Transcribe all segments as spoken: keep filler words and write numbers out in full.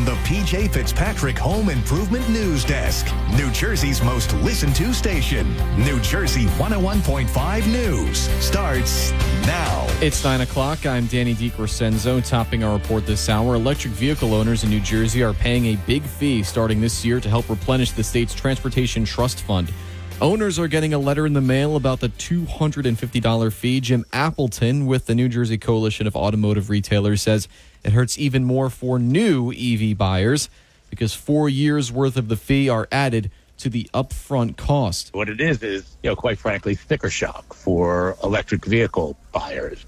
on the P J Fitzpatrick Home Improvement News Desk, New Jersey's most listened to station. New Jersey one oh one point five News starts now. It's nine o'clock. I'm Danny DiCrescenzo. Topping our report this hour, electric vehicle owners in New Jersey are paying a big fee starting this year to help replenish the state's Transportation Trust Fund. Owners are getting a letter in the mail about the two hundred fifty dollars fee. Jim Appleton with the New Jersey Coalition of Automotive Retailers says it hurts even more for new E V buyers because four years worth of the fee are added to the upfront cost. What it is is, you know, quite frankly, sticker shock for electric vehicle buyers.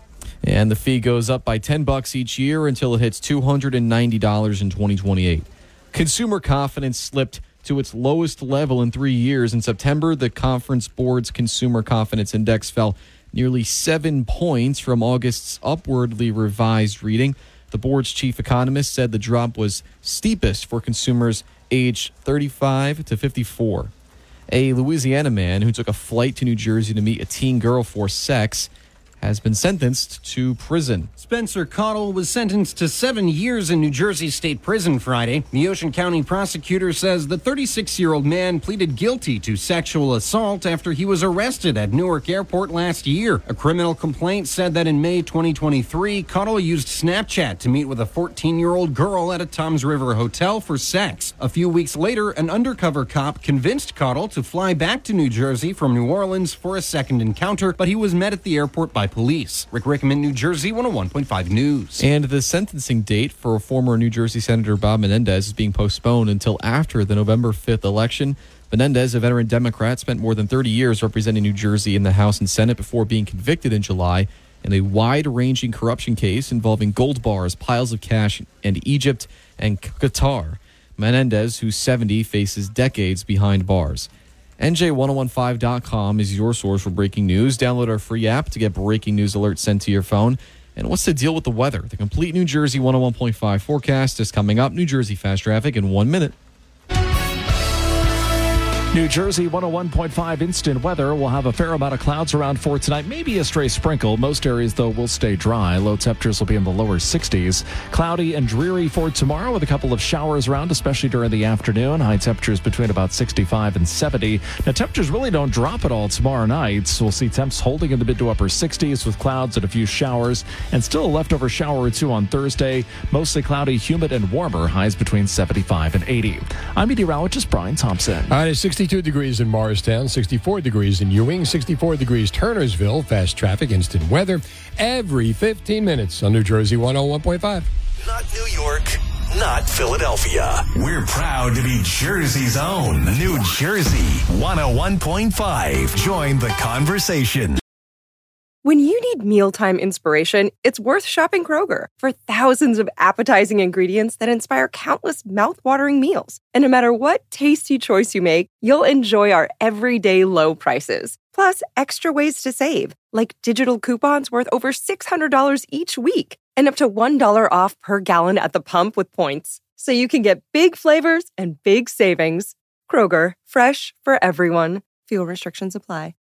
And the fee goes up by ten bucks each year until it hits two hundred ninety dollars in twenty twenty-eight. Consumer confidence slipped to its lowest level in three years. In September, the Conference Board's Consumer Confidence Index fell nearly seven points from August's upwardly revised reading. The board's chief economist said the drop was steepest for consumers aged thirty-five to fifty-four. A Louisiana man who took a flight to New Jersey to meet a teen girl for sex has been sentenced to prison. Spencer Cottle was sentenced to seven years in New Jersey State Prison Friday. The Ocean County prosecutor says the thirty-six-year-old man pleaded guilty to sexual assault after he was arrested at Newark Airport last year. A criminal complaint said that in May twenty twenty-three, Cottle used Snapchat to meet with a fourteen-year-old girl at a Toms River hotel for sex. A few weeks later, an undercover cop convinced Cottle to fly back to New Jersey from New Orleans for a second encounter, but he was met at the airport by police. Rick Rickman, New Jersey one oh one point five News. And the sentencing date for former New Jersey Senator Bob Menendez is being postponed until after the November fifth election. Menendez, a veteran Democrat, spent more than thirty years representing New Jersey in the House and Senate before being convicted in July in a wide-ranging corruption case involving gold bars, piles of cash, and Egypt and Qatar. Menendez, who's seventy, faces decades behind bars. N J ten fifteen dot com is your source for breaking news. Download our free app to get breaking news alerts sent to your phone. And what's the deal with the weather? The complete New Jersey one oh one point five forecast is coming up. New Jersey Fast Traffic in one minute. New Jersey one oh one point five instant weather. We'll have a fair amount of clouds around for tonight. Maybe a stray sprinkle. Most areas, though, will stay dry. Low temperatures will be in the lower sixties. Cloudy and dreary for tomorrow with a couple of showers around, especially during the afternoon. High temperatures between about sixty-five and seventy. Now, temperatures really don't drop at all tomorrow night. So we'll see temps holding in the mid to upper sixties with clouds and a few showers. And still a leftover shower or two on Thursday. Mostly cloudy, humid, and warmer. Highs between seventy-five and eighty. I'm meteorologist Brian Thompson. All right, it's sixty-two degrees in Morristown, sixty-four degrees in Ewing, sixty-four degrees Turnersville. Fast traffic, instant weather every fifteen minutes on New Jersey one oh one point five. Not New York, not Philadelphia. We're proud to be Jersey's own. New Jersey one oh one point five. Join the conversation. When you need mealtime inspiration, it's worth shopping Kroger for thousands of appetizing ingredients that inspire countless mouthwatering meals. And no matter what tasty choice you make, you'll enjoy our everyday low prices. Plus, extra ways to save, like digital coupons worth over six hundred dollars each week and up to one dollar off per gallon at the pump with points. So you can get big flavors and big savings. Kroger, fresh for everyone. Fuel restrictions apply.